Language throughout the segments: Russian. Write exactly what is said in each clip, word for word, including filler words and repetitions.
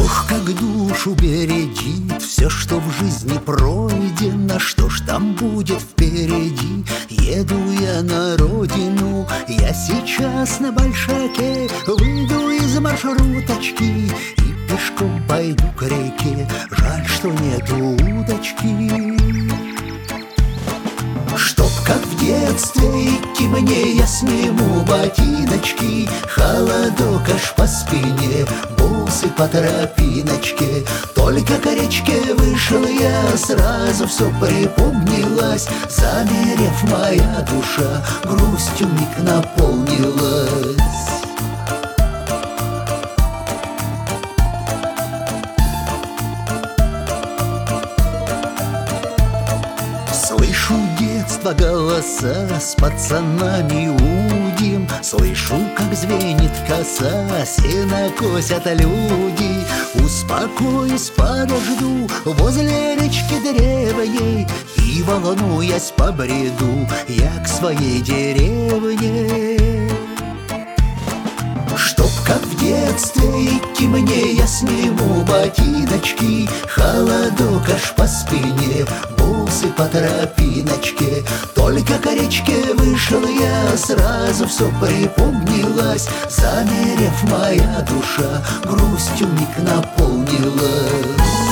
Ох, как душу бередит все, что в жизни пройдено. Что ж там будет впереди? Еду я на родину, я сейчас на Большаке. Выйду из маршруточки и пешком пойду к реке. Жаль, что нету удочки. Чтоб как в детстве идти мне, я сниму ботиночки. Холодок аж по спине, бусы по тропиночке. Только к речке вышел я, сразу все припомнилось. Замерев, моя душа грустью миг наполнилась. Слышу детства голоса, с пацанами удим. Слышу, как звенит коса, сено косят люди. Успокоюсь, подожду возле речки древней, и, волнуясь, побреду я к своей деревне. Чтоб как в детстве идти мне, я сниму ботиночки. Холодок аж по спине, бусы по тропиночке. Только к речке вышел я, сразу все припомнилось. Замерев, моя душа грустью миг наполнилась.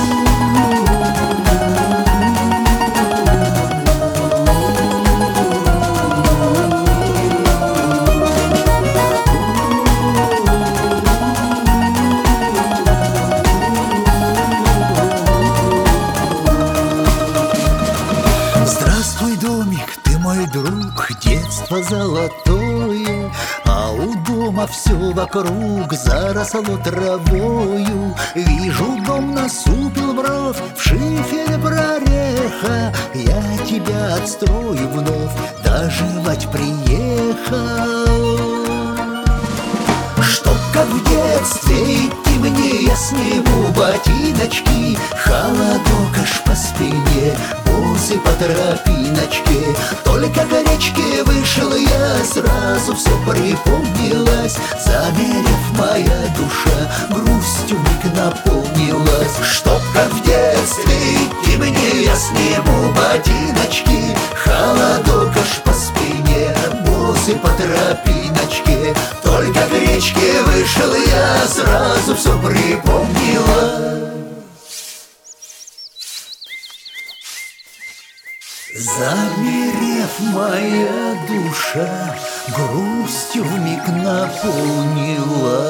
Здравствуй, домик, ты мой друг, детство золотое. А у дома все вокруг заросло травою. Вижу, дом насупил бровь, в шифере прореха. Я тебя отстрою вновь, доживать приехал. Чтоб как в детстве идти мне, я сниму ботиночки. Холодок аж по спине, бусы по тропиночке. Только к речке вышел я, сразу все припомнилось. Замерев, моя душа грустью миг наполнилась. Чтоб как в детстве идти мне, я сниму ботиночки. Холодок аж по спине, бусы по тропиночке. Только к речке вышел я, сразу все припомнилось. Замерев, моя душа грустью вмиг наполнилась.